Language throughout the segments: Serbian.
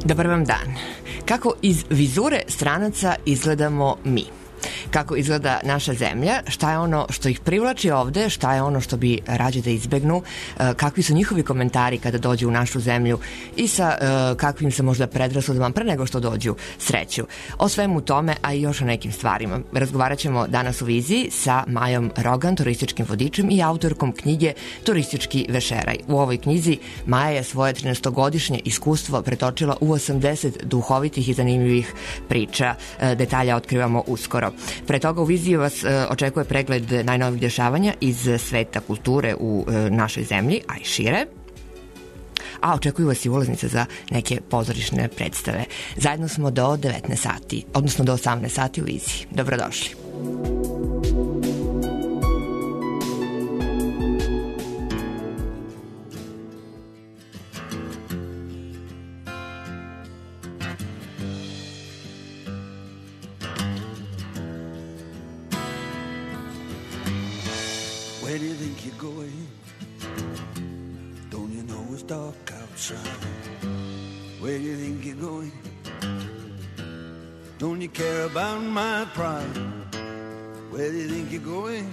Dobar vam dan. Kako iz vizure stranaca izgledamo mi? Kako izgleda naša zemlja, šta je ono što ih privlači ovde, šta je ono što bi rađe da izbegnu, kakvi su njihovi komentari kada dođu u našu zemlju i sa kakvim se možda predrasudama pre nego što dođu sreću. O svemu tome, a i još o nekim stvarima. Razgovarat ćemo danas u viziji sa Majom Rogan, turističkim vodičem i autorkom knjige Turistički vešeraj. U ovoj knjizi Maja je svoje 13-godišnje iskustvo pretočila u 80 duhovitih i zanimljivih priča. Detalja otkrivamo uskoro. Pre toga u viziji vas očekuje pregled najnovih dešavanja iz sveta kulture u našoj zemlji, a i šire. A očekuju vas i ulaznice za neke pozorišne predstave. Zajedno smo do 19 sati, odnosno do 18 sati u viziji. Dobrodošli. Where do you think you're going? Don't you know it's dark outside? Where do you think you're going? Don't you care about my pride? Where do you think you're going?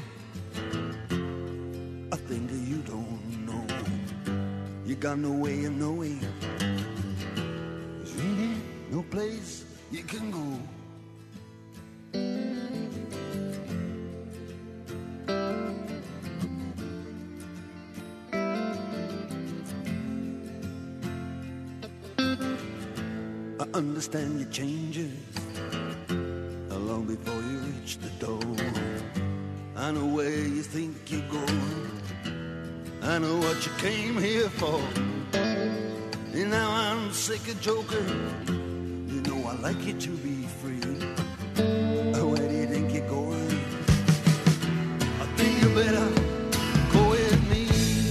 I think that you don't know. You got no way of knowing. There's really no place you can go. I understand your changes long before you reach the door. I know where you think you're going. I know what you came here for. And now I'm sick of joking. You know I like you to be free. Where do you think you're going? I think you better go with me.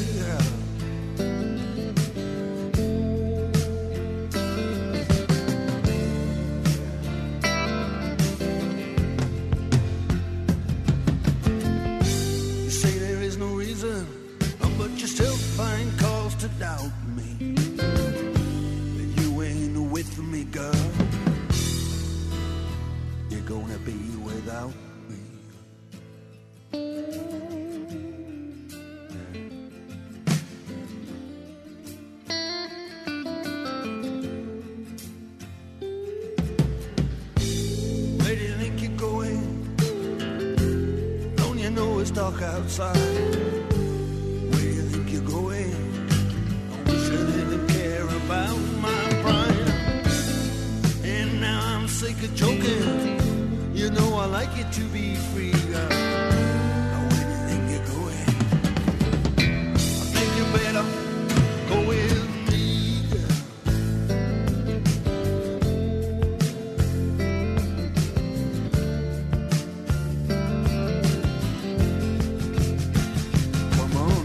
But you still find cause to doubt me. That you ain't with me, girl. You're gonna be without me. Where do you think you're going? Don't you know it's dark outside? Joking, you know I like it to be free, girl. Now where do you think you're going? I think you better go with me, girl. Come on.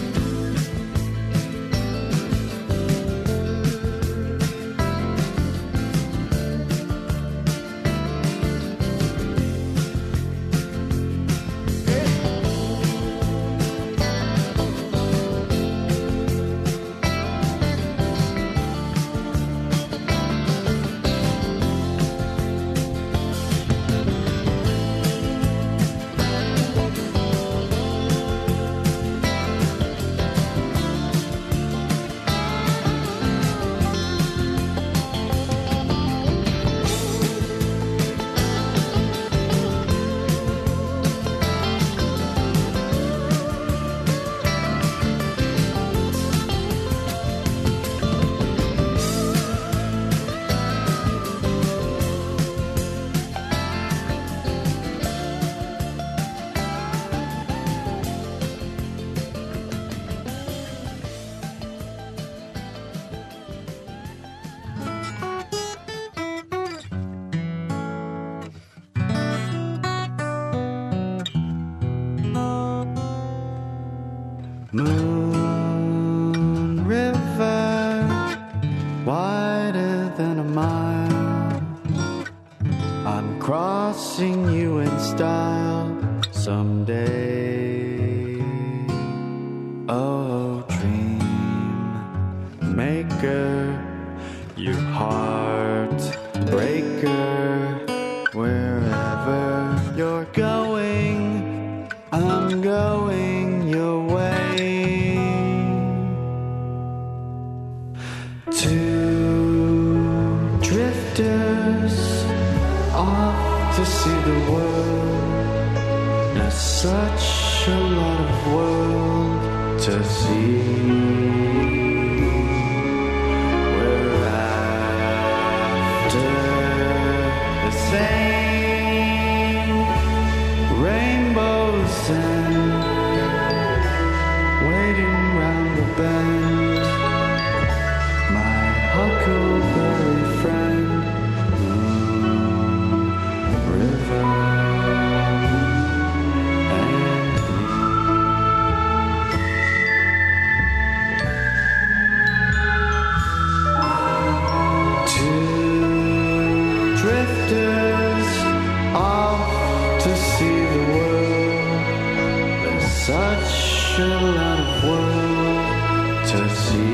Moon River, wider than a mile. I'm crossing you in style someday. Oh, dream maker, you heart drifters off to see the world. There's such a lot of world to see. We're after the same rainbows and waiting round the bend. My huckleberry friend, Moon River, and me. Two drifters off to see the world. There's such a lot of world to see.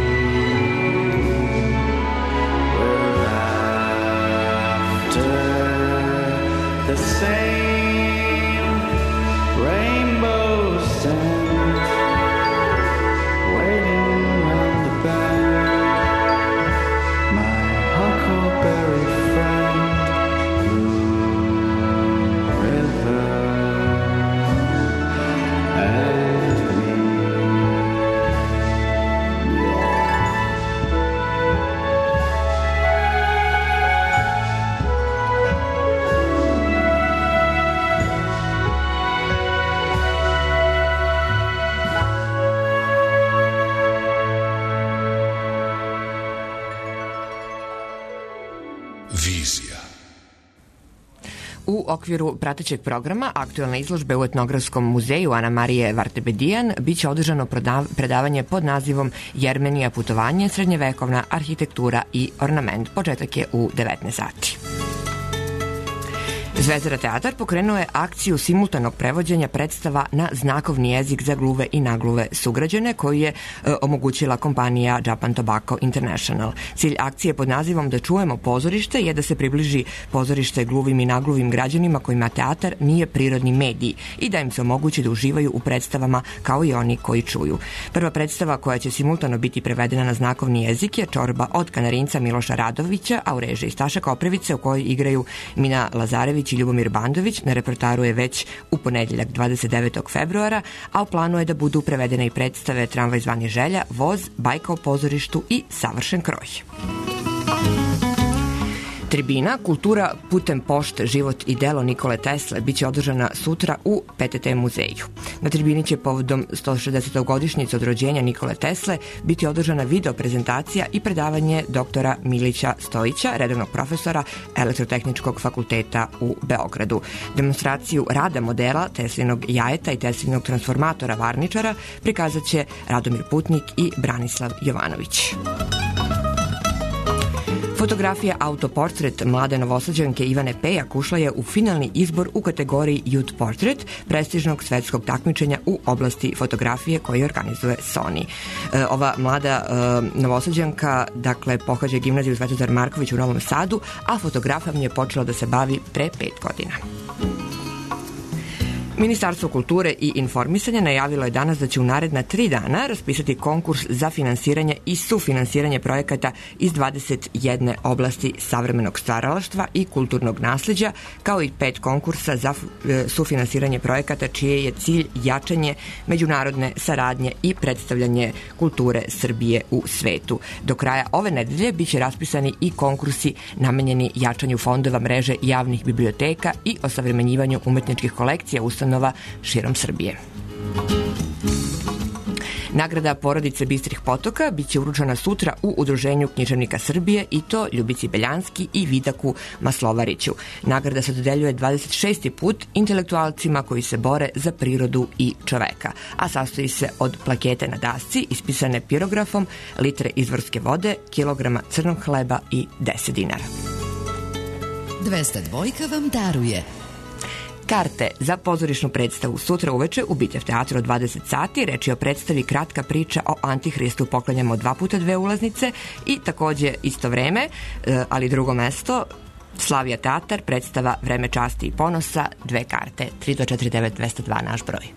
We're after the same rainbows and waiting round the bend. My huckleberry friend, Moon River, and me. Vizija. U okviru pratećeg programa aktuelne izložbe u Etnografskom muzeju Ana Marije Vartebedijan biće održano predavanje pod nazivom Jermenija putovanje, srednjevekovna arhitektura i ornament. Početak je u 19 sati. Zvezdara teatar pokrenuo je akciju simultanog prevođenja predstava na znakovni jezik za gluve i nagluve sugrađane koju je omogućila kompanija Japan Tobacco International. Cilj akcije pod nazivom Da čujemo pozorište je da se približi pozorište gluvim i nagluvim građanima kojima teatar nije prirodni medij i da im se omogući da uživaju u predstavama kao i oni koji čuju. Prva predstava koja će simultano biti prevedena na znakovni jezik je Čorba od Kanarinca Miloša Radovića, a u režiji Staša Koprivice u kojoj igraju Mina Lazarević i Ljubomir Bandović. Na repertoaru je već u ponedeljak 29. februara, a u planu je da budu prevedene i predstave Tramvaj zvani želja, Voz, Bajka o pozorištu i Savršen kroj. Tribina Kultura putem pošte, život i delo Nikole Tesle biće održana sutra u PTT muzeju. Na tribini će povodom 160. godišnjice od rođenja Nikole Tesle biti održana video prezentacija i predavanje doktora Milića Stojića, redovnog profesora Elektrotehničkog fakulteta u Beogradu. Demonstraciju rada modela Teslinog jajeta i Teslinog transformatora Varničara prikazat će Radomir Putnik i Branislav Jovanović. Fotografija autoportret mlade Novosađanke Ivane Pejak ušla je u finalni izbor u kategoriji Youth Portrait prestižnog svetskog takmičenja u oblasti fotografije koje organizuje Sony. Ova mlada Novosađanka pohađa gimnaziju Svetozar Marković u Novom Sadu, a fotografijom je počela da se bavi pre 5 godina. Ministarstvo kulture i informisanja najavilo je danas da će u naredna 3 dana raspisati konkurs za finansiranje i sufinansiranje projekata iz 21 oblasti savremenog stvaralaštva i kulturnog nasleđa, kao i 5 konkursa za sufinansiranje projekata čije je cilj jačanje međunarodne saradnje i predstavljanje kulture Srbije u svetu. Do kraja ove nedelje biće raspisani i konkursi namenjeni jačanju fondova mreže javnih biblioteka i osavremenjivanju umetničkih kolekcija ustanova širom Srbije. Nagrada porodice Bistrih potoka biće uručena sutra u Udruženju književnika Srbije i to Ljubici Beljanski i Vidaku Maslovariću. Nagrada se dodeljuje 26. put intelektualcima koji se bore za prirodu i čoveka, a sastoji se od plakete na dasci ispisane pirografom, litre izvorske vode, kilograma crnog hleba i 10 dinara. 202 vam daruje karte za pozorišnu predstavu sutra uveče u Bitev teatru od 20 sati. Reč je o predstavi Kratka priča o Antihristu. Poklanjamo 2x2 ulaznice i takođe isto vreme, ali drugo mesto, Slavija teatar, predstava Vreme časti i ponosa, 2 karte, 324 202 naš broj.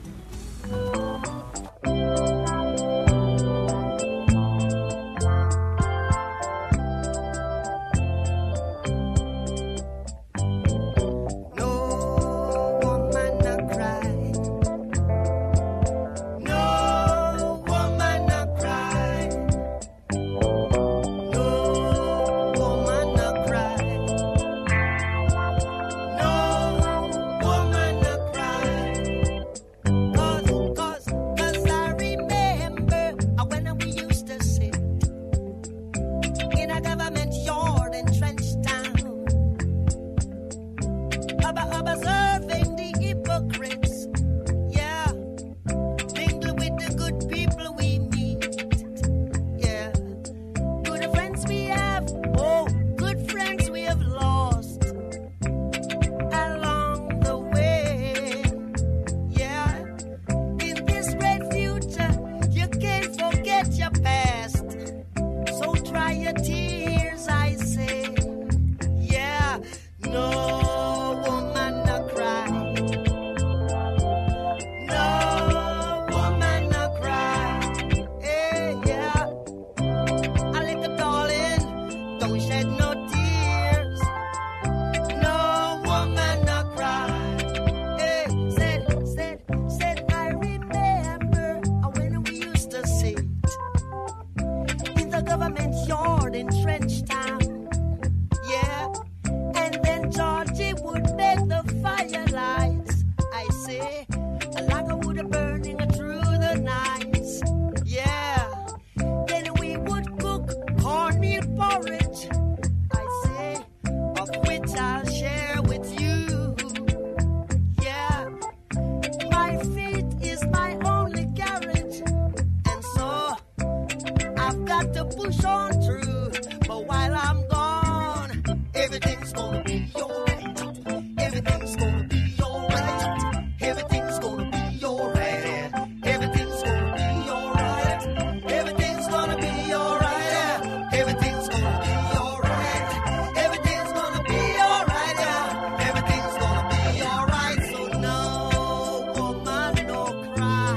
shed no tears. No woman no cry. Hey, said I remember when we used to sit in the government yard in Trench Town. Yeah, and then Georgie would make the firelights. I say, like a wood burning through the nights. Yeah, then we would cook cornmeal porridge. I say, of which I'll share with you. Yeah, my faith is my only carriage, and so I've got to push on through. But while I'm gone, everything's gonna be alright. Everything's gonna be alright. Everything's gonna be alright. Everything's gonna be alright. Everything's gonna be alright. Everything's gonna be alright. Everything's gonna be alright. Everything's gonna be alright. So no woman no cry.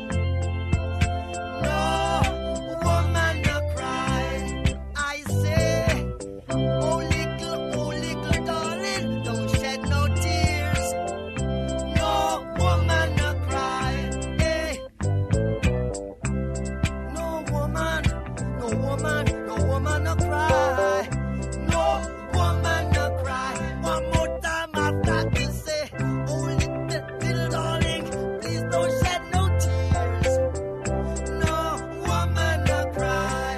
No woman no cry. I say, oh little darling, don't shed no tears. No woman no cry. Hey. No woman no cry. No woman no cry. One more time I've got to say, oh little darling, please don't shed no tears. No woman no cry.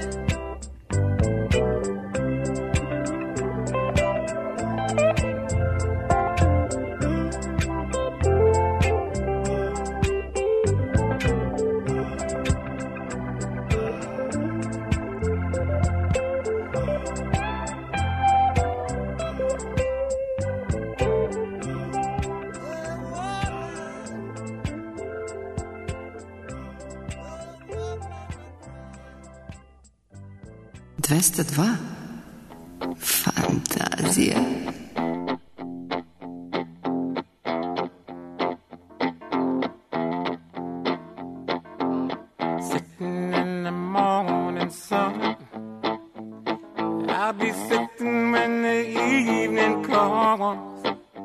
Fantazija. Sitting in the morning sun, I'll be sitting when the evening comes,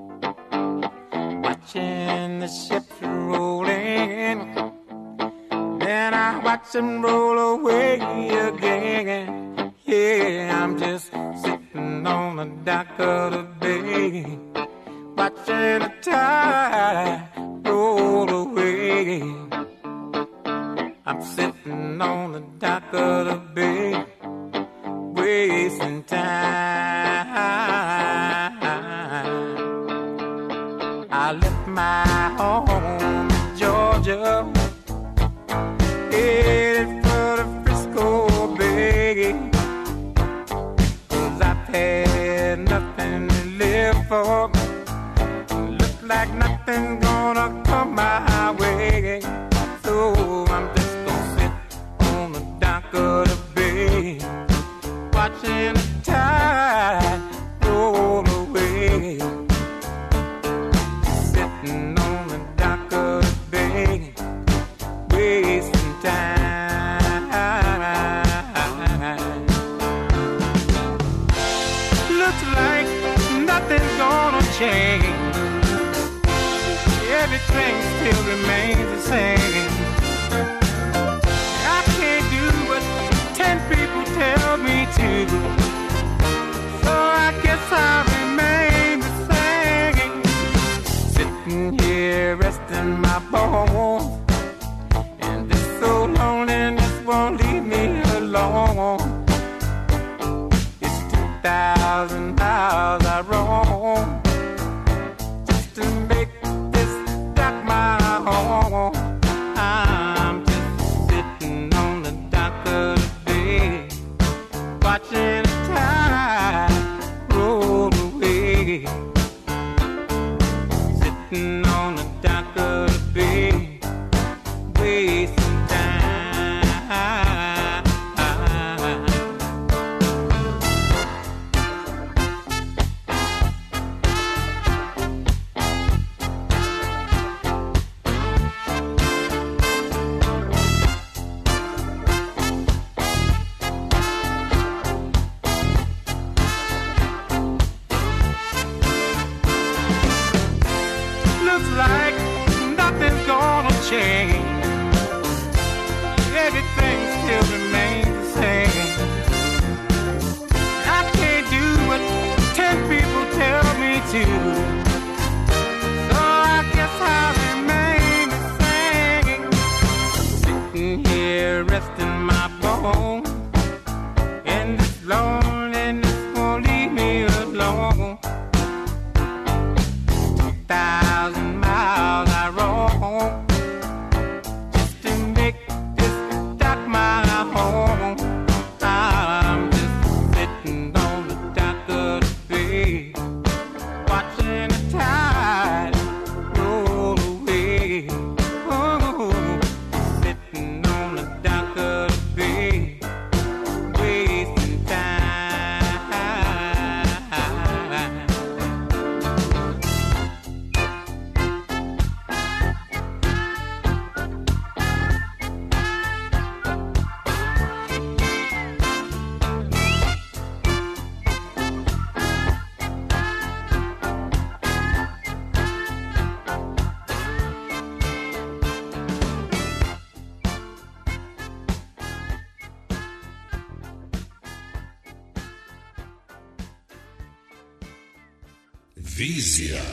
watching the ships roll in. Then I watch them roll away again. Yeah, I'm just sitting on the dock of the bay, watching the tide roll away. I'm sitting on the dock of the bay, wasting time. I left my home in Georgia, headed for the Frisco Bay, 'cause I've had nothing to live for. Look like nothing's gonna come my way, so I'm just gonna sit on the dock of the bay, watching the tide roll away. Sitting on the dock of the bay, wasting time. Looks like nothing's gonna change. Everything still remains the same. I can't do what 10 people tell me to, so I guess I'll remain the same. Sitting here resting my bones, and this so loneliness won't leave me alone. It's 2,000 miles I roam just to make this dock my home. I'm just sitting on the dock of the bay, watching the tide roll away. Sitting on the dock of the bay, wasting time. too. So I guess I'll remain the same, sitting here resting my bones, and this loneliness won't leave me alone. 2,000 miles I roam just to make this dock my home. I'm just sitting on the dock of the bay, watching the tide roll away. Oh, sitting on the dock of the bay, wasting time. Vizija.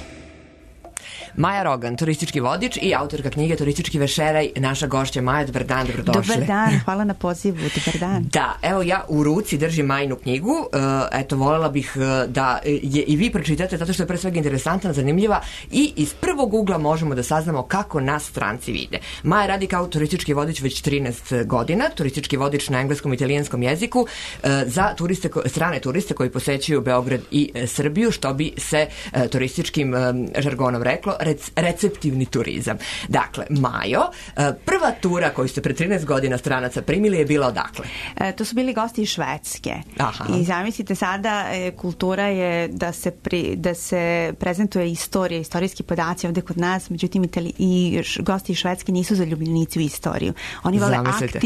Maja Rogan, turistički vodič i autorka knjige Turistički vešeraj, naša gošća. Maja, dobar dan, dobrodošli. Dobar dan, hvala na pozivu, dobar dan. Da, evo ja u ruci držim Majinu knjigu, eto, voljela bih da je i vi pročitate, zato što je pre svega interesantna, zanimljiva i iz prvog ugla možemo da saznamo kako nas stranci vide. Maja radi kao turistički vodič već 13 godina, turistički vodič na engleskom i italijanskom jeziku za turiste, strane turiste koji posećuju Beograd i Srbiju, što bi se turističkim žargonom reklo receptivni turizam. Dakle, Majo, prva tura koju ste pre 13 godina stranaca primili je bila odakle? To su bili gosti iz Švedske. Aha. I zamislite sada, kultura je da se prezentuje istorija, istorijski podaci ovde kod nas, međutim i gosti iz Švedske nisu zaljubljenici u istoriju. Oni vole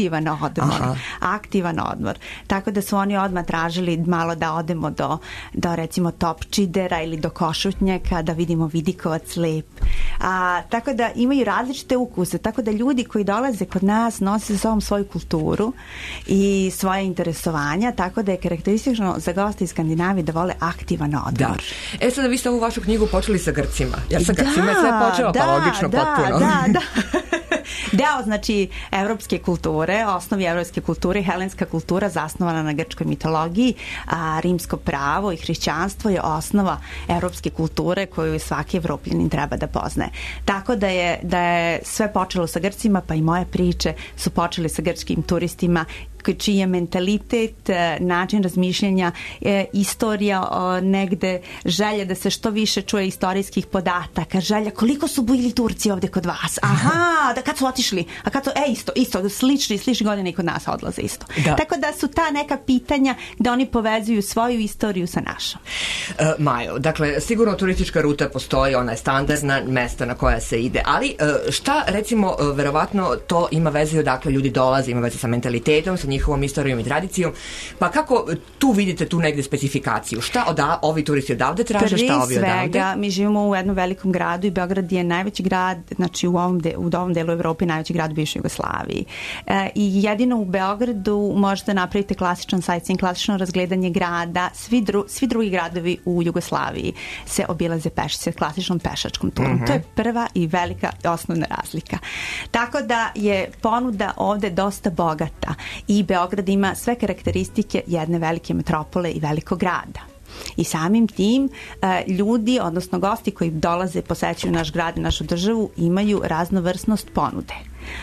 aktivan odmor. Tako da su oni odmah tražili malo da odemo do recimo Topčidera ili do Košutnjaka, da vidimo Vidikovac lep. Tako da imaju različite ukuse, tako da ljudi koji dolaze kod nas nose sa sobom svoju kulturu i svoje interesovanja, tako da je karakteristično za goste iz Skandinavije da vole aktivan odmor. Da. Sada vi ste ovu vašu knjigu počeli sa Grcima. Jer sa Grcima je sve počelo, pa logično potpuno. Da. Deo, znači, evropske kulture, osnovi evropske kulture, helenska kultura zasnovana na grčkoj mitologiji, a rimsko pravo i hrišćanstvo je osnova evropske kulture koju svaki Evropljanin treba da poznaje. Tako da je sve počelo sa Grcima, pa i moje priče su počele sa grčkim turistima čiji je mentalitet, način razmišljanja, istorija negde, želja da se što više čuje istorijskih podataka, želja koliko su bili Turci ovde kod vas, da kad su otišli, a kad su, isto, slični godine i kod nas odlaze isto. Da. Tako da su ta neka pitanja da oni povezuju svoju istoriju sa našom. Majo, dakle, sigurno turistička ruta postoji, ona je standardna, mesta na koja se ide, ali šta, recimo, verovatno to ima veze odakle ljudi dolaze, ima veze sa mentalitetom, sa njihovom istorijom i tradicijom, pa kako tu vidite tu negde specifikaciju? Šta ovi turisti odavde traže, šta ovi odavde? Prije svega, mi živimo u jednom velikom gradu i Beograd je najveći grad, znači u ovom delu Evrope najveći grad u bivšoj Jugoslaviji. I jedino u Beogradu možete napraviti klasičan sightseeing, klasično razgledanje grada, svi drugi gradovi u Jugoslaviji se obilaze sa klasičnom pešačkom turom. To je prva i velika osnovna razlika. Tako da je ponuda ovde dosta bogata i Beograd ima sve karakteristike jedne velike metropole i velikog grada. I samim tim ljudi, odnosno gosti koji dolaze, posećuju naš grad i našu državu, imaju raznovrsnost ponude.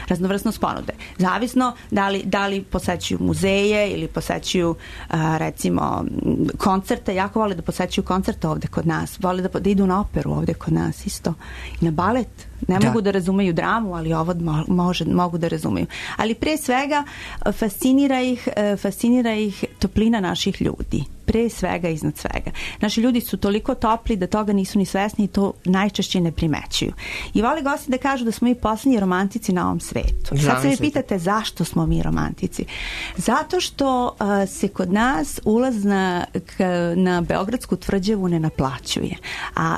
Zavisno da li posećuju muzeje ili posećuju recimo koncerte, jako vole da posećuju koncerte ovde kod nas, vole da idu na operu ovde kod nas isto i na balet. Ne mogu da razumeju dramu, ali ovo mogu da razumeju. Ali pre svega fascinira ih toplina naših ljudi. Pre svega, iznad svega. Naši ljudi su toliko topli da toga nisu ni svesni i to najčešće ne primećuju. I vole gosti da kažu da smo mi poslednji romantici na ovom svetu. Sad se vi pitate zašto smo mi romantici. Zato što se kod nas ulaz na Beogradsku tvrđavu ne naplaćuje. A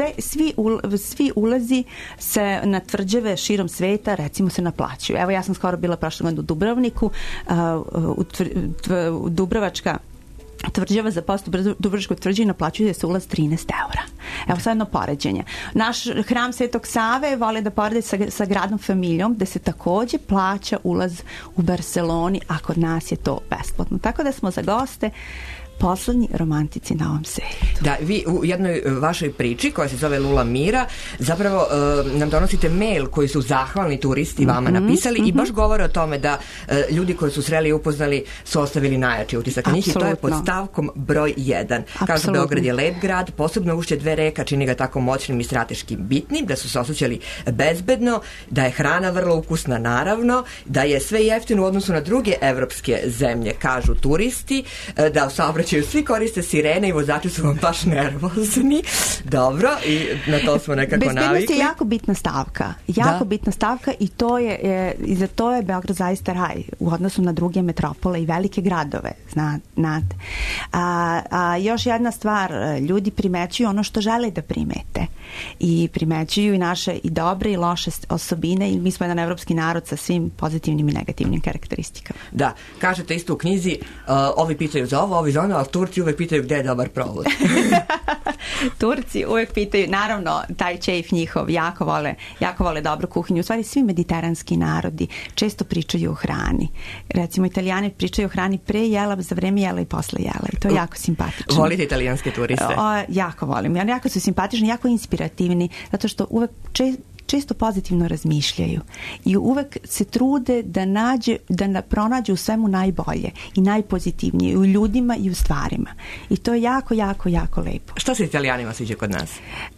svi ulazi se na tvrđave širom sveta recimo se naplaćuju. Evo ja sam skoro bila prošle godine u Dubrovniku, Dubrovačka tvrđava za post u Dubrovačkoj tvrđavi naplaćuje se ulaz 13 €. Evo sad jedno poređenje. Naš hram Svetog Save vole da porede sa gradom Familjom, gde se takođe plaća ulaz u Barceloni, a kod nas je to besplatno. Tako da smo za goste poslednji romantici na ovom svetu. Da, vi u jednoj vašoj priči koja se zove Lula Mira zapravo nam donosite mail koji su zahvalni turisti vama napisali i baš govore o tome da ljudi koji su sreli i upoznali su ostavili najjači utisak na njih i to je pod stavkom broj 1. Kažu, Beograd je lep grad, posebno ušće 2 reka čini ga tako moćnim i strateški bitnim, da su se osjećali bezbedno, da je hrana vrlo ukusna naravno, da je sve jeftino u odnosu na druge evropske zemlje, kažu turisti, da u saobraćaju svi koriste sirene i vozači su vam baš nervozni. Dobro, i na to smo nekako navikli. Bezbednost je jako bitna stavka. Bitna stavka i i za to je Beograd zaista raj u odnosu na druge metropole i velike gradove. Znate. Još jedna stvar, ljudi primećuju ono što žele da primete. I primećuju i naše i dobre i loše osobine i mi smo jedan evropski narod sa svim pozitivnim i negativnim karakteristikama. Da, kažete isto u knjizi, ovi pitaju za ovo, ovi za ono, ali Turci uvek pitaju gde je dobar provod. Turci uvek pitaju, naravno, taj čejf njihov jako vole dobru kuhinju. U stvari, svi mediteranski narodi često pričaju o hrani. Recimo, Italijani pričaju o hrani pre jela, za vreme jela i posle jela. I to je jako simpatično. Volite italijanske turiste? Jako volim. Jako su simpatični, jako inspirativni, zato što uvek često pozitivno razmišljaju i uvek se trude da pronađu u svemu najbolje i najpozitivnije i u ljudima i u stvarima. I to je jako, jako, jako lepo. Šta se Italijanima sviđa kod nas?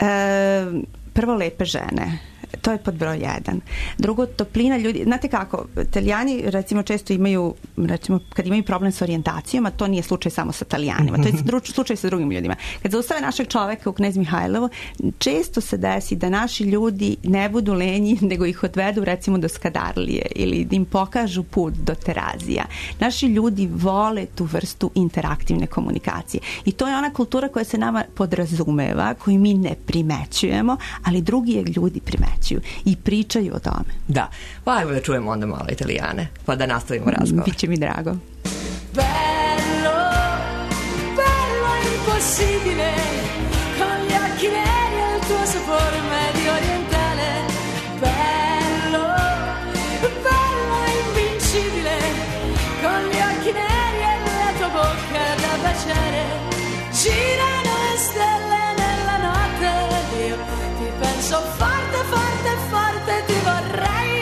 Prvo, lepe žene. To je pod broj 1. Drugo, toplina ljudi. Znate kako, Italijani recimo često imaju, kad imaju problem sa orijentacijom, a to nije slučaj samo sa Italijanima, to je slučaj sa drugim ljudima. Kad zaustave našeg čoveka u Knez Mihajlovo, često se desi da naši ljudi ne budu lenji, nego ih odvedu recimo do Skadarlije ili da im pokažu put do Terazija. Naši ljudi vole tu vrstu interaktivne komunikacije. I to je ona kultura koja se nama podrazumeva, koju mi ne primećujemo, ali drugi je ljudi primećuju i pričaju o tome. Da, pa ajmo da čujemo onda malo Italijane, pa da nastavimo razgovor. Biće mi drago. Bello, bello impossibile, con gli occhi neri e il tuo sapore medio orientale. Bello, bello invincibile, con gli occhi neri e la tua bocca da baciare. Girano le stelle nella notte, io ti penso forte, forte, forte, ti vorrei.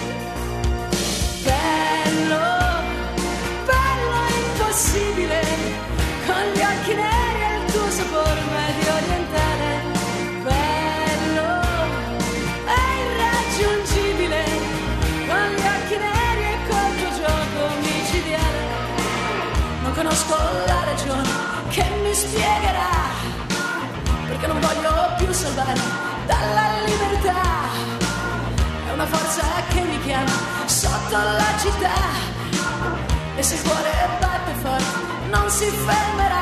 Bello, bello impossibile, con gli occhi neri e il tuo sapore medio orientale. Bello, è irraggiungibile, con gli occhi neri e col tuo gioco micidiale. Non conosco la ragione che mi spiegherà perché non voglio più salvare dalla libertà. È una forza che mi chiama sotto la città e se il cuore batte forte non si fermerà.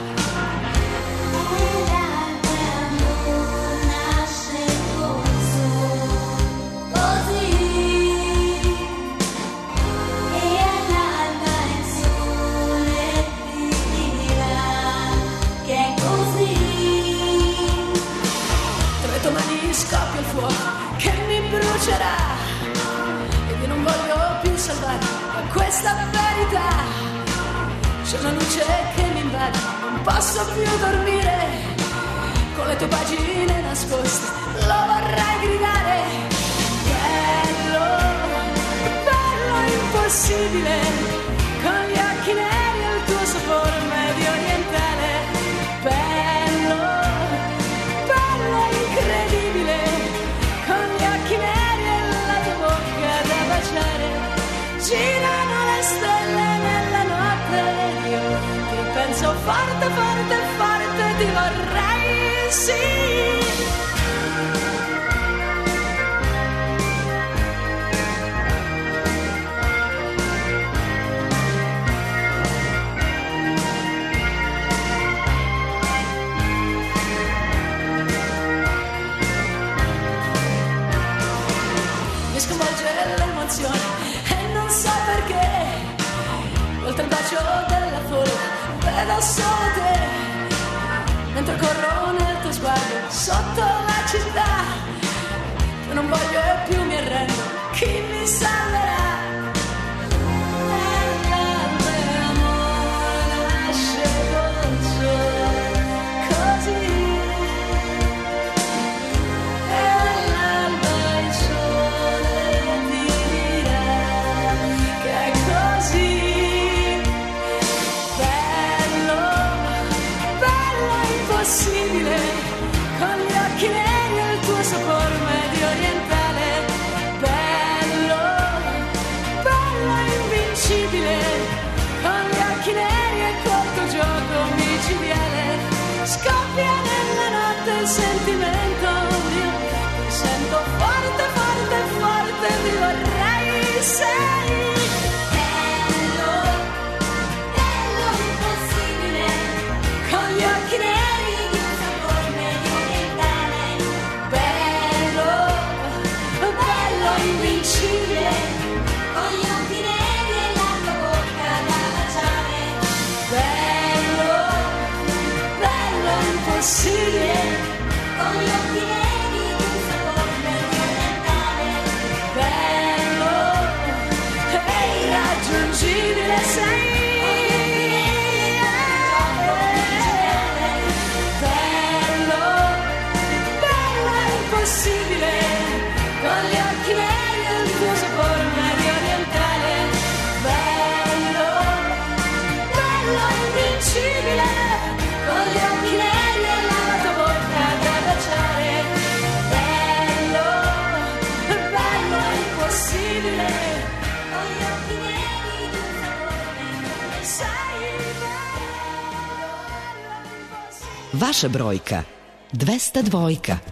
Scoppia il fuoco che mi brucerà ed io non voglio più salvare da questa verità. C'è una luce che mi invade, non posso più dormire, con le tue pagine nascoste lo vorrei gridare. Bello, bello impossibile, con gli occhi neri e il tuo sapore medio orientale. Bello, incredibile, con gli occhi neri e la tua bocca da baciare. Girano le stelle nella notte, io ti penso forte, forte, forte, ti vorrei, sì. E non so perché, oltre il bacio della folla, vedo solo te, mentre corro nel tuo sguardo sotto la città. Io non voglio più, mi arrendo, chi mi salverà? Con gli occhi neri e il tuo sapore medio orientale, bello, bello invincibile, con gli occhi neri e col tuo gioco micidiale, scoppia nella notte il sentimento mio, ti sento forte, forte, forte, ti vorrei, sei bello, bello impossibile, con gli occhi neri. Invincibile, con gli occhi neri e la tua bocca da baciare, bello, bello impossibile, con gli occhi neri di un sapore medio orientale, bello e irraggiungibile sei. Bello, bello impossibile, con gli occhi neri e il tuo sapore medio orientale, bello, bello invincibile, con gli occhi neri e la tua bocca da baciare, bello, bello impossibile, con gli occhi neri di un sapore medio, sai bello, bello impossibile. Vaša brojka 202.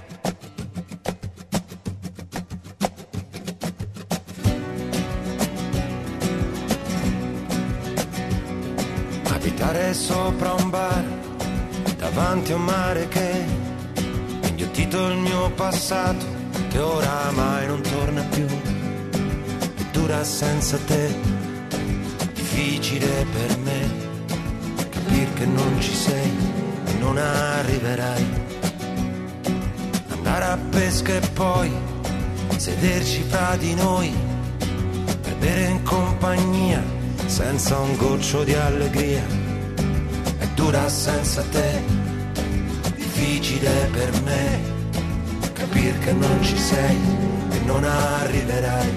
Abitare sopra un bar, davanti a un mare che ha inghiottito il mio passato, che oramai non torna più, è dura senza te, difficile per me capire che non ci sei e non arriverai, andare a pesca e poi sederci fra di noi per bere in compagnia senza un goccio di allegria, è dura senza te, difficile per me capire che non ci sei e non arriverai,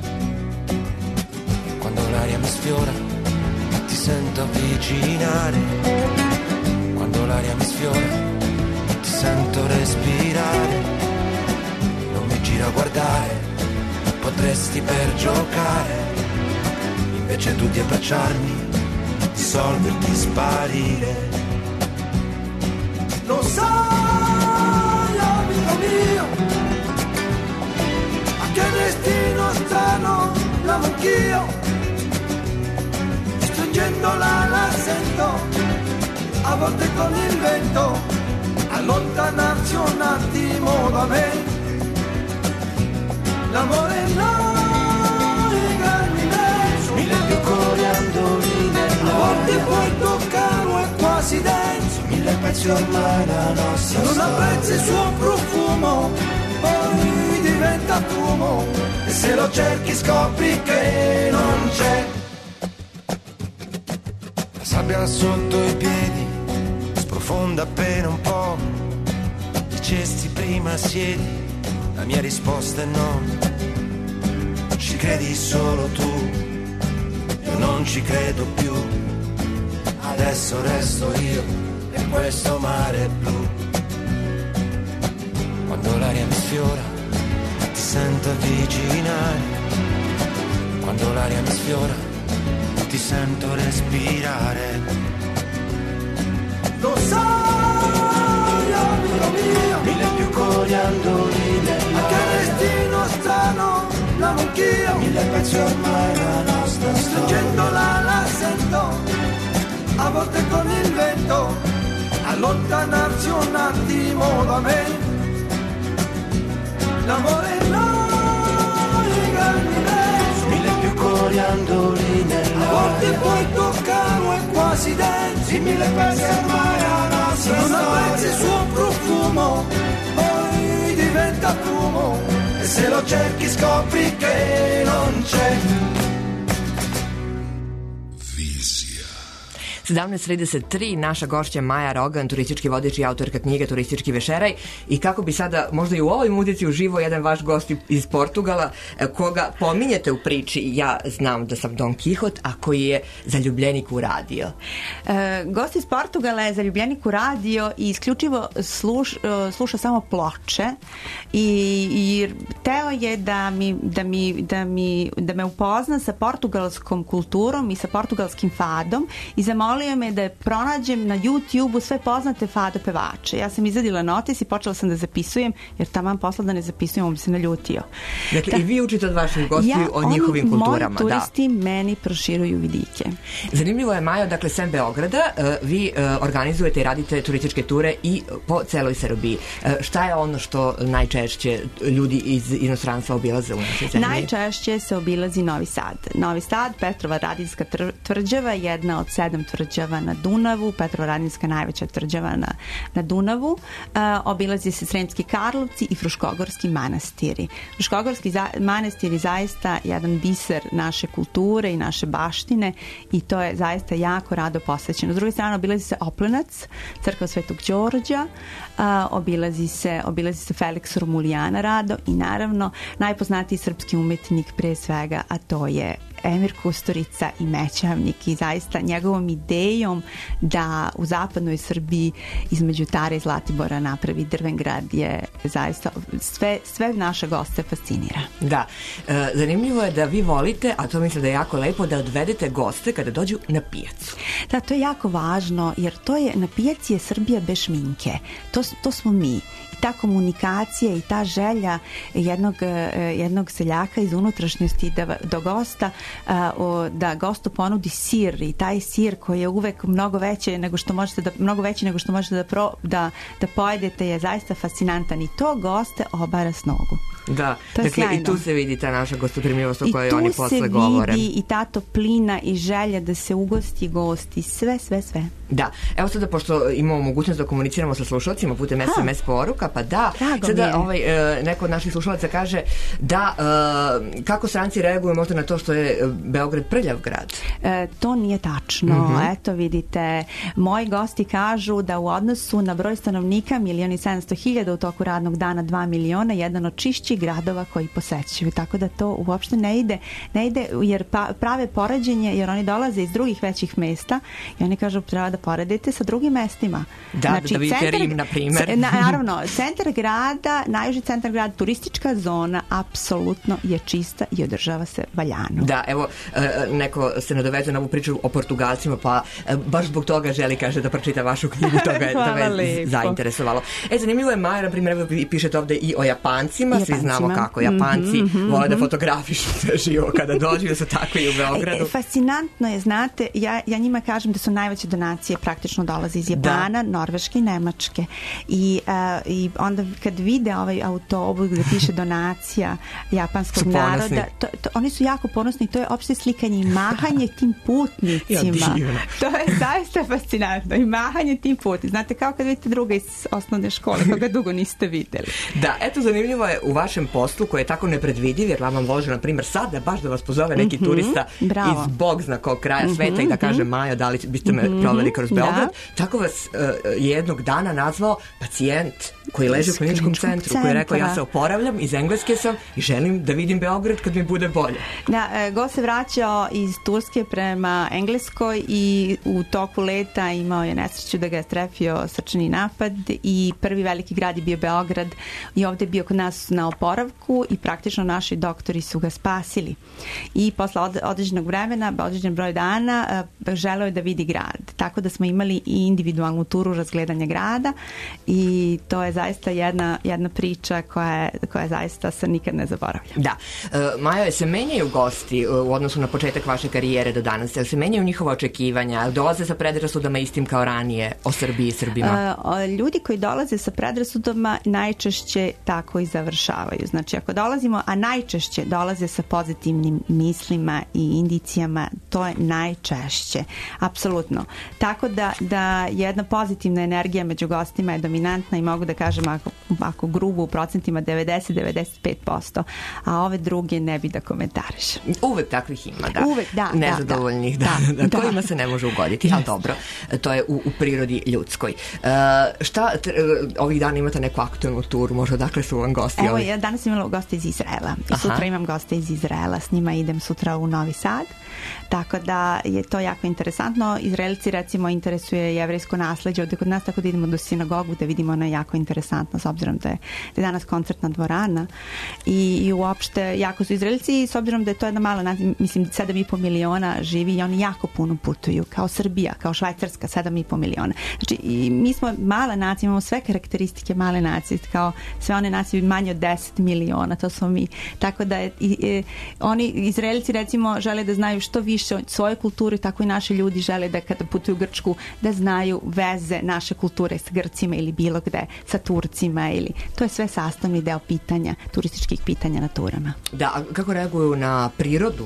quando l'aria mi sfiora ti sento avvicinare, quando l'aria mi sfiora ti sento respirare, non mi gira a guardare, potresti per giocare, invece tu di abbracciarmi, dissolverti, sparire. Lo sai, amico mio, a che destino strano l'amo anch'io, stringendola la sento, a volte con il vento, allontanarsi un attimo da me, l'amore no. Mille più coriandoli A volte puoi toccarlo è quasi denso, mille pezzi ormai la nostra non storia. apprezzi il suo profumo, poi diventa fumo, e se lo cerchi scopri che non c'è. La sabbia sotto i piedi sprofonda appena un po', dicesti prima siedi, la mia risposta è no, ci credi solo tu, io non ci credo più, adesso resto io e questo mare blu, quando l'aria mi sfiora ti sento avvicinare, quando l'aria mi sfiora ti sento respirare. Lo sai, amico mio, Mille più coriandoli nella a che destino strano l'amo anch'io, mille pezzi ormai la nostra storia. stringendola la sento, a volte con il vento, allontanarsi un attimo da me, l'amore noi grandi Mille più coriandoli a nella volte puoi toccarlo è quasi denso, simile perse ormai a nostra non storia. apprezzi il suo profumo, poi diventa fumo, e se lo cerchi scopri che non c'è. 17:33, naša gošća Maja Rogan, turistički vodič i autorka knjige Turistički vešeraj. I kako bi sada možda i u ovoj muzici uživo jedan vaš gost iz Portugala, koga pominjete u priči, ja znam da sam Don Kihot, a koji je zaljubljenik u radio. Gost iz Portugala je zaljubljenik u radio i isključivo sluša samo ploče i teo je da me upozna sa portugalskom kulturom i sa portugalskim fadom i zamolio me da pronađem na YouTube-u sve poznate fado pevače. Ja sam izadila notis i počela sam da zapisujem, jer taman posla da ne zapisujem, on bi se naljutio. Dakle, i vi učite od vaših gostiju o njihovim kulturama. Moji turisti meni proširuju vidike. Zanimljivo je, Majo, dakle, sem Beograda, vi organizujete i radite turističke ture i po celoj Srbiji. Šta je ono što najčešće ljudi iz inostranstva obilaze u našoj zemlji? Najčešće se obilazi Novi Sad. Novi Sad, Petrovaradinska tvrđava, jedna od 7 tvrđava na Dunavu, Petrovaradinska najveća tvrđava na Dunavu, obilazi se Sremski Karlovci i Fruškogorski manastiri. Fruškogorski manastir je zaista jedan biser naše kulture i naše baštine i to je zaista jako rado posećeno. S druge strane, obilazi se Oplenac, crkva Svetog Đorđa, obilazi se Felix Romulijana rado i naravno najpoznatiji srpski umetnik pre svega, a to je Emir Kusturica i Mećavnik i zaista njegovom idejom da u zapadnoj Srbiji između Tare i Zlatibora napravi drven grad je zaista sve naše goste fascinira. Da, zanimljivo je da vi volite, a to mislim da je jako lepo, da odvedete goste kada dođu na pijacu. Da, to je jako važno, jer na pijaci je Srbija bez šminke. To smo mi. Ta komunikacija i ta želja jednog seljaka iz unutrašnjosti da gostu ponudi sir i taj sir koji je uvek mnogo veći nego što možete da pojedete je zaista fascinantan i to goste obara s nogu. Da, dakle i tu se vidi ta naša gostoprimljivost o kojoj oni posle govore. I tu se vidi i ta toplina i želja da se ugosti gosti, sve. Da, evo sada pošto imamo mogućnost da komuniciramo sa slušalcima putem SMS poruka, pa da, sada neko od naših slušalaca kaže da kako stranci reaguju možda na to što je Beograd prljav grad? To nije tačno. Eto vidite, moji gosti kažu da u odnosu na broj stanovnika 1.700.000 u toku radnog dana 2 miliona, jedan od čišćih gradova koji posećuju, tako da to uopšte ne ide jer prave poređenje, jer oni dolaze iz drugih većih mesta i oni kažu treba da poredite sa drugim mestima. Da vidite Rim, na primjer. Naravno, centar grada, najjuži centar grada, turistička zona, apsolutno je čista i održava se valjano. Da, evo, neko se nadovezuje na ovu priču o Portugalcima, pa baš zbog toga želi, kaže, da pročita vašu knjigu, to me zainteresovalo. Zanimljivo je, Maja, na primjer, evo pišete ovde i o Japancima, svi znamo kako Japanci vole da fotografišu sve živo kada dođu, da su tako i u Beogradu. Fascinantno je, znate, ja njima kažem da su najveće donacije praktično dolaze iz Japana, Norveške i Nemačke. I onda kad vide ovaj autobus gde piše donacija japanskog naroda, oni su jako ponosni i to je opšte slikanje i mahanje tim putnicima. To je zaista fascinantno i mahanje tim putnicima. Znate, kao kad vidite druga iz osnovne škole koga dugo niste videli. Da, eto, zanimljivo je u vašem poslu koji je tako nepredvidiv, jer vam može, na primjer, sada baš da vas pozove neki turista iz bog zna kog kraja sveta i da kaže Majo, da li biste me proveli kroz Beograd. Tako vas je jednog dana nazvao pacijent koji leži u kliničkom centru, koji je rekao ja se oporavljam, iz Engleske sam i želim da vidim Beograd kad mi bude bolje. Da, go se vraćao iz Turske prema Engleskoj i u toku leta imao je nesreću da ga je strefio srčani napad i prvi veliki grad je bio Beograd i ovde je bio kod nas na oporavku i praktično naši doktori su ga spasili. I posle određenog vremena, određen broj dana, želeo je da vidi grad. Tako da smo imali i individualnu turu razgledanja grada i to je zaista jedna priča koja zaista se nikad ne zaboravlja. Da. Majo, se menjaju gosti u odnosu na početak vaše karijere do danas? Se menjaju njihova očekivanja? Dolaze sa predrasudama istim kao ranije o Srbiji i Srbima? Ljudi koji dolaze sa predrasudama najčešće tako i završavaju. Znači, ako dolazimo, a najčešće dolaze sa pozitivnim mislima i indicijama, to je najčešće. Apsolutno. Tako da jedna pozitivna energija među gostima je dominantna i mogu da kažem ako grubo u procentima 90-95%, a ove druge ne bi da komentariš. Uvek takvih ima, da. Uvek, da. Nezadovoljnih, da. Kojima se ne može ugoditi, ali dobro, to je u prirodi ljudskoj. Ovih dana imate neku aktualnu turu, možda odakle su vam gosti? Evo, ja danas imala goste iz Izraela i sutra imam goste iz Izraela, s njima idem sutra u Novi Sad, tako da je to jako interesantno. Izraelci recimo interesuje jevrejsko nasleđe ovde kod nas, tako da idemo do sinagogu da vidimo, ona je jako interesantno s obzirom da je danas koncertna dvorana i uopšte jako su Izraelci, s obzirom da je to jedna mala, mislim 7,5 miliona živi i oni jako puno putuju, kao Srbija, kao Švajcarska, 7,5 miliona. Znači i mi smo mala nacija, imamo sve karakteristike male nacije, kao sve one nacije manje od 10 miliona, to smo mi. Tako da oni Izraelci recimo žele da znaju što više o svojoj kulturi, tako i naši ljudi žele da kada putuju u Grčku da znaju veze naše kulture sa Grcima ili bilo gde, sa Turcima ili to je sve sastavni deo pitanja, turističkih pitanja na turama. Da, a kako reaguju na prirodu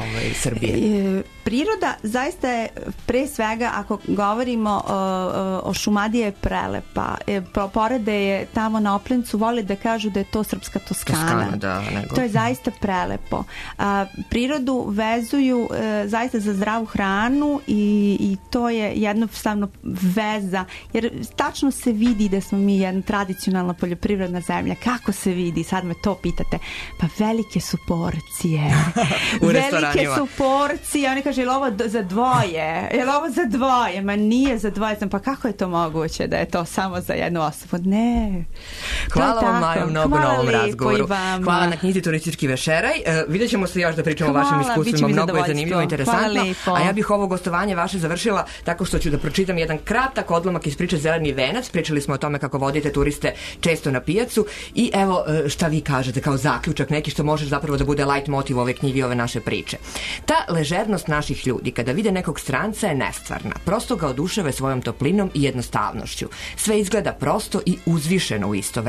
Srbije? Priroda zaista je pre svega, ako govorimo o Šumadiji je prelepa. Porede je tamo na Oplencu, vole da kažu da je to srpska Toskana. To je zaista prelepo. Prirodu vezuju zaista za zdravu hranu i to je jednostavno veza, jer tačno se vidi da smo mi jedna tradicionalna poljoprivredna zemlja. Kako se vidi? Sad me to pitate. Pa velike su porcije. Velike su porcije. Oni kažu, je li ovo za dvoje? Je li ovo za dvoje? Ma nije za dvoje. Pa kako je to moguće da je to samo za jednu osobu? Ne. Hvala vam, Majo, mnogo na ovom razgovoru. Hvala na knjizi Turistički vešeraj. Vidjet ćemo se još da pričamo o vašim iskustvima. Mnogo je zanimljivo i interesantno. A ja bih ovo gostovanje vaše završila tako što ću da pročitam jedan kratak odlomak iz priče Zeleni venac. Pričali smo o tome kako vodite turiste često na pijacu i evo šta vi kažete kao zaključak neki što može zapravo da bude light motiv ove knjige i ove naše priče. Ta ležernost naših ljudi kada vide nekog stranca je nestvarna. Prosto ga oduševe svojom toplinom i jednostavnošću. Sve izgleda prosto i uzvišeno u isto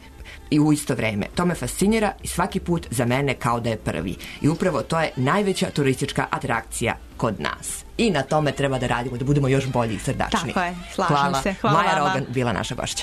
vreme. To me fascinira i svaki put za mene kao da je prvi. I upravo to je najveća turistička atrakcija kod nas. I na tome treba da radimo, da budemo još bolji i srdačni. Tako je, slažem se. Hvala Maja vama. Rogan bila naša gošća.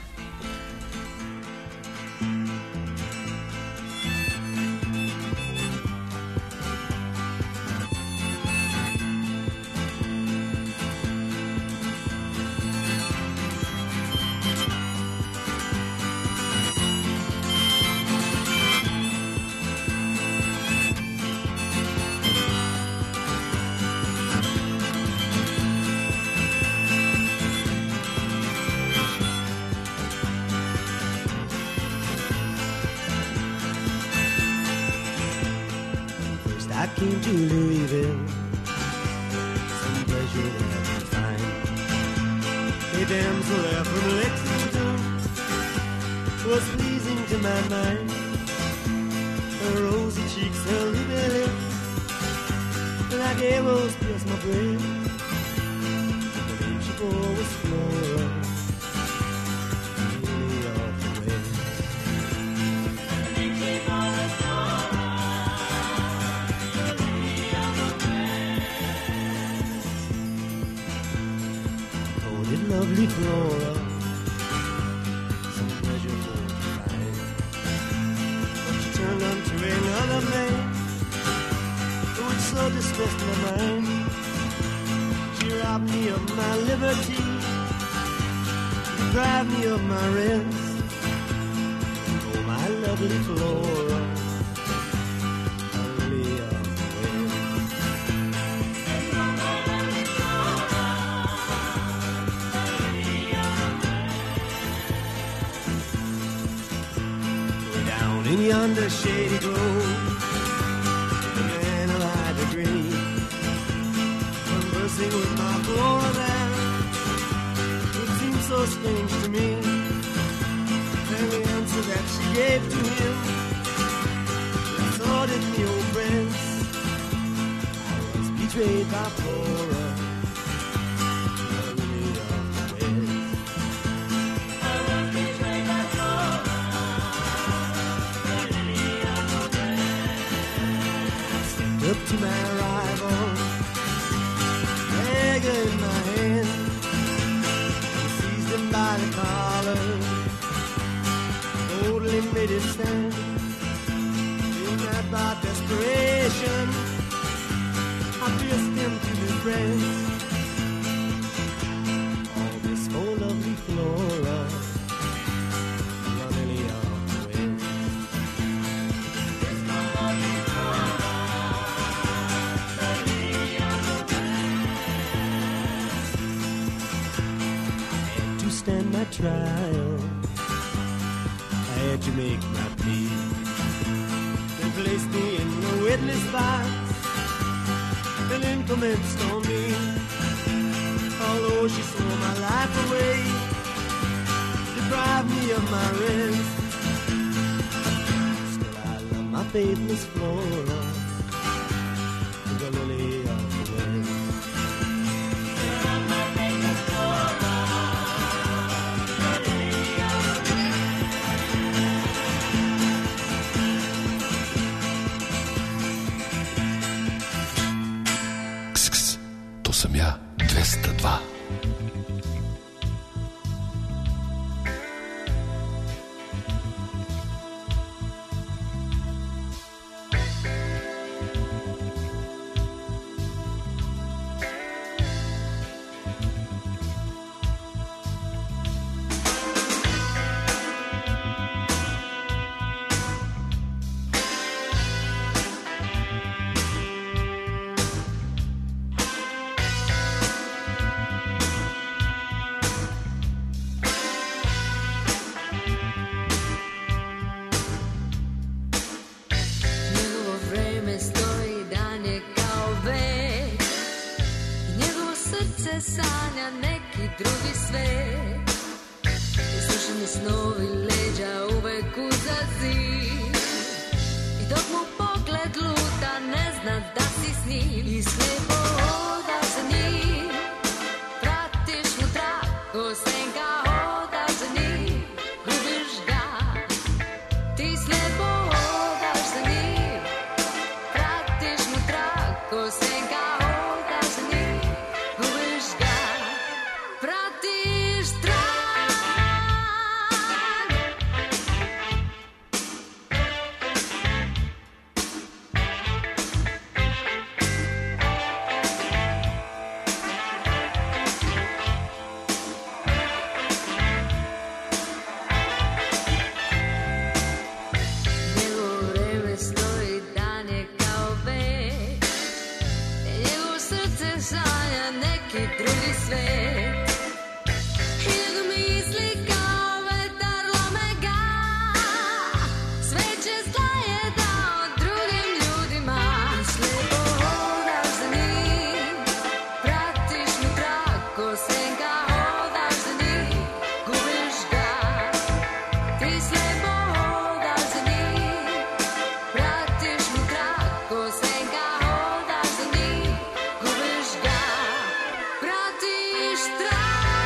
I came to Louisville, some pleasure there to find. A damsel there from Lexington was pleasing to my mind. Her rosy cheeks, her ruby lips, like arrows pierced my brain. The name she bore was Flora, really off the way. The name she bore was Flora. Lovely Flora, some pleasure for to find. But she turned unto another man, which so distressed my mind. She robbed me of my liberty, deprived me of my rest. Oh, my lovely Flora, lily of the west. In yonder shady grove, the man of high degree, conversing with my Flora there, it seemed so strange to me. And the answer that she gave to him exhorted me, old friends. I was betrayed by Flora, the lily of the west. I was betrayed by Flora. Up to my rival, dagger in my hand. faded sand. In that by desperation, I pierced him to the breast. All this whole lovely flora, the lily of the west. This whole lovely flora, the lily of the west. I had to stand my trial. I had to make my plea. They placed me in a witness box and then commenced on me. Although she swore my life away, deprived me of my rest, still I love my faithless Flora, the lily of the west. Still love my faithless Flora, the lily of the Ks, to sam ja, 202. Njegovo vreme stoji dalje kao vek. Njegovo srce sanja neki drugi svet. Islušani snovi leđa uvek uza zid. I dok mu pogled luta ne zna da si s njim. I slepo hodaš za njim. Pratiš mu trag ko senka, hodaš za njim. Gubiš ga. Ti slepo hodaš za njim. Pratiš mu trag ko senka, hodaš za njim. Gubiš ga. Pratiš trag. Njegovo vreme stoji dalje kao vek. Njegovo srce sanja neki drugi svet. I njegove misli kao vetar lome ga. Sveće zla je dao drugim ljudima. I slepo hodaš za njim. Pratiš mu trag ko senka, hodaš za njim. Gubiš ga. Ti slepo hodaš za njim. Pratiš mu trag ko senka, hodaš za njim. Gubiš ga. Pratiš trag.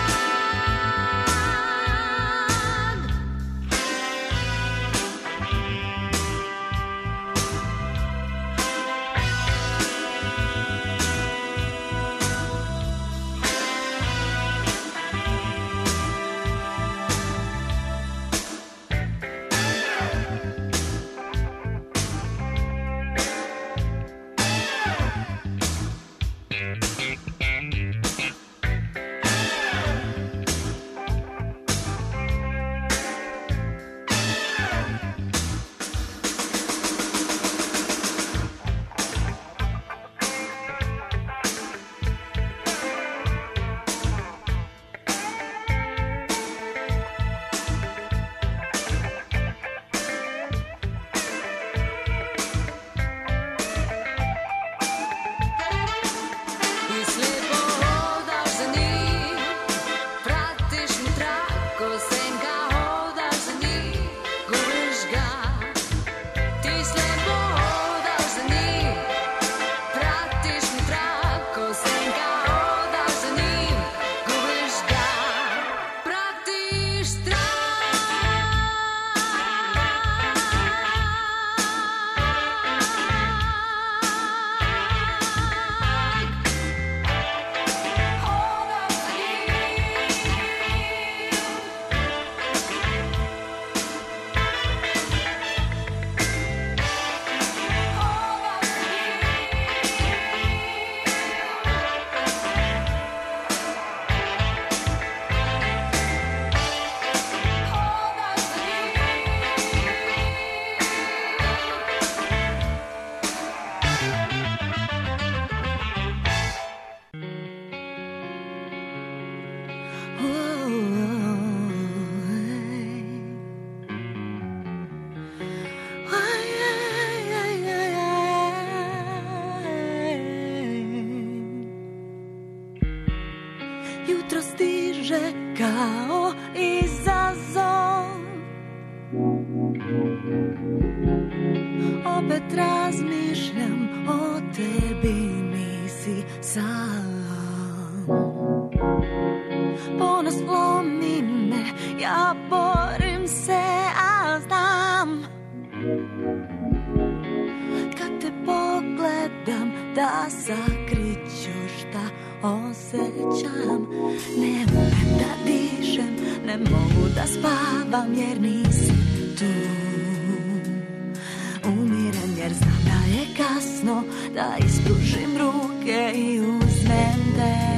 Ti slepo hodaš za njim. Pratiš mu trag ko senka, hodaš za njim. Gubiš ga. Ti slepo hodaš za njim. Pratiš mu trag ko senka, hodaš za njim. Gubiš ga. Pratiš trag. Hodaš za njim. ja borim se, a znam kad te pogledam da sakriću šta osjećam. Ne umem da dišem, ne mogu da spavam jer nisi tu. Umirem jer znam da je kasno, da ispružim ruke i uzmem te.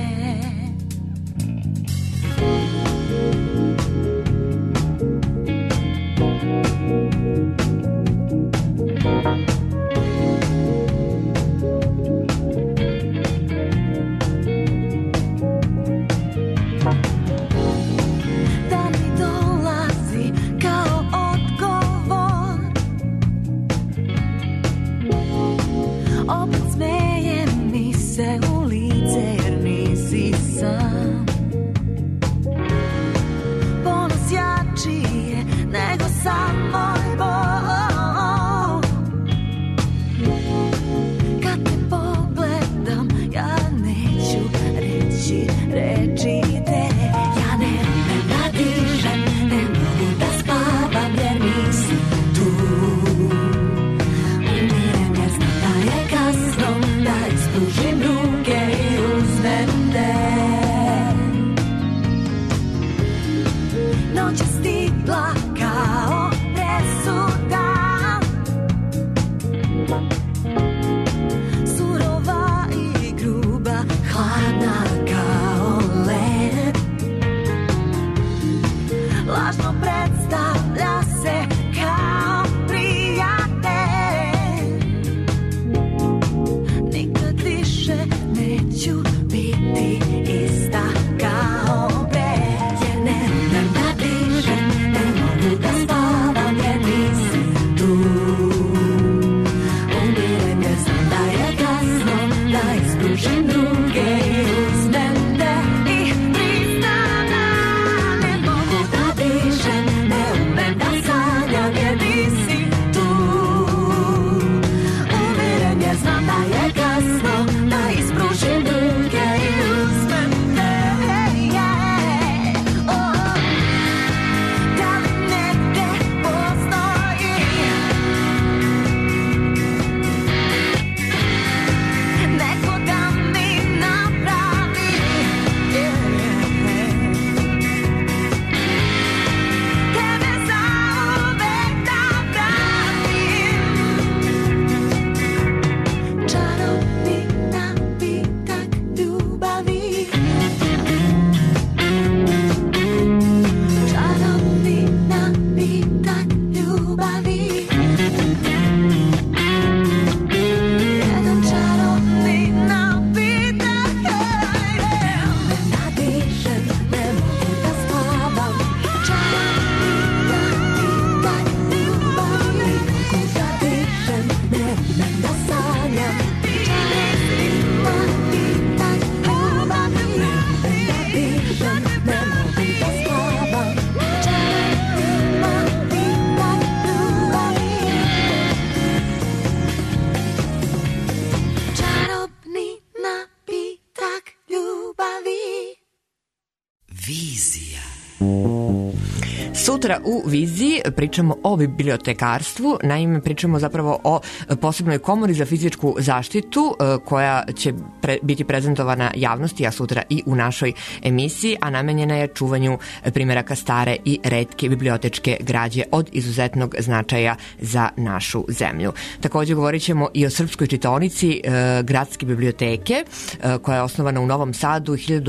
Sutra u Viziji pričamo o bibliotekarstvu, naime pričamo zapravo o posebnoj komori za fizičku zaštitu koja će biti prezentovana javnosti, a sutra i u našoj emisiji, a namenjena je čuvanju primjeraka stare i retke bibliotečke građe od izuzetnog značaja za našu zemlju. Također govorit ćemo i o srpskoj čitaonici Gradske biblioteke koja je osnovana u Novom Sadu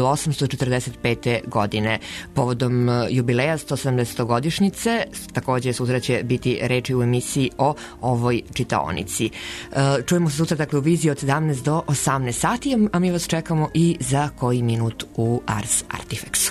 1845. godine. Povodom jubileja 170. godišnjice, također sutra će biti reči u emisiji o ovoj čitaonici. Čujemo se sutra dakle u Viziji od 17 do 18 sati, a mi vas čekamo i za koji minut u Ars Artifexu.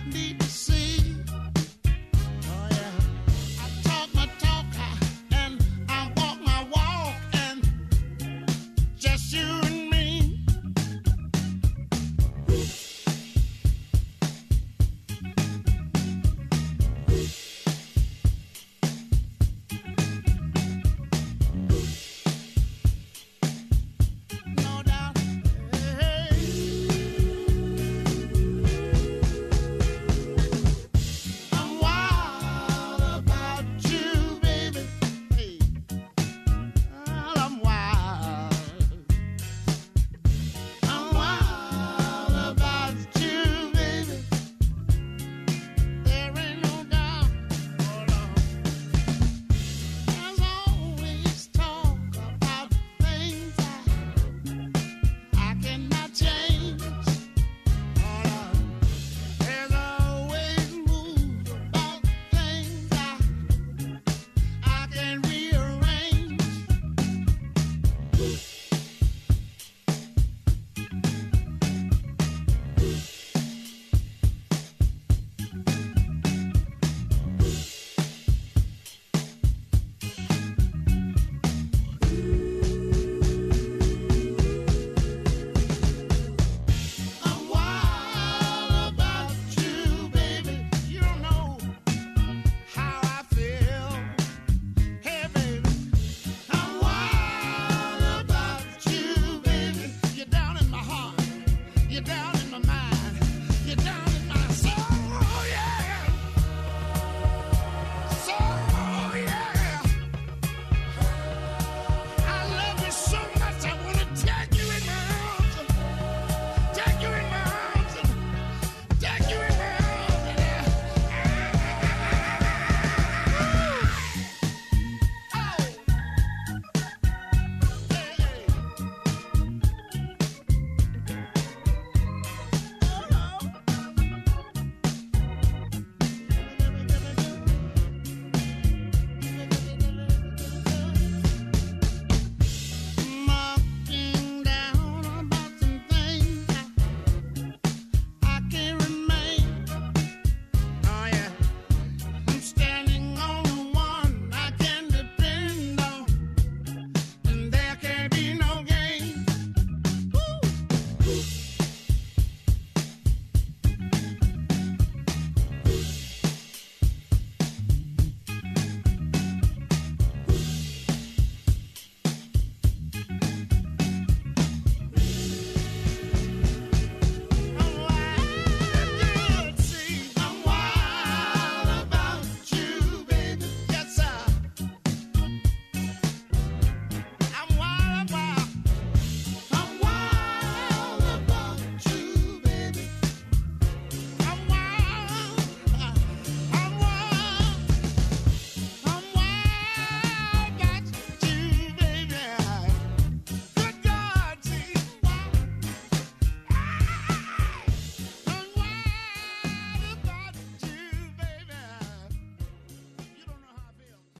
need to say